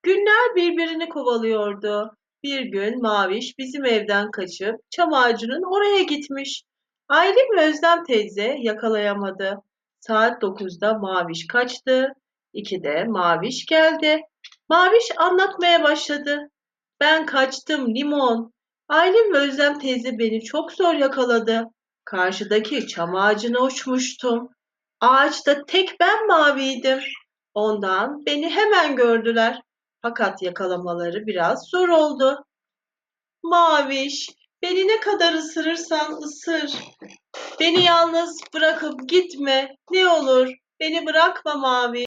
Günler birbirini kovalıyordu. Bir gün Maviş bizim evden kaçıp çam ağacının oraya gitmiş. Aylin ve Özlem teyze yakalayamadı. Saat 9'da Maviş kaçtı. 2'de Maviş geldi. Maviş anlatmaya başladı. Ben kaçtım limon. Aylin ve Özlem teyze beni çok zor yakaladı. Karşıdaki çam ağacına uçmuştum. Ağaçta tek ben maviydim. Ondan beni hemen gördüler. Fakat yakalamaları biraz zor oldu. Maviş, beni ne kadar ısırırsan ısır. Beni yalnız bırakıp gitme. Ne olur, beni bırakma Maviş.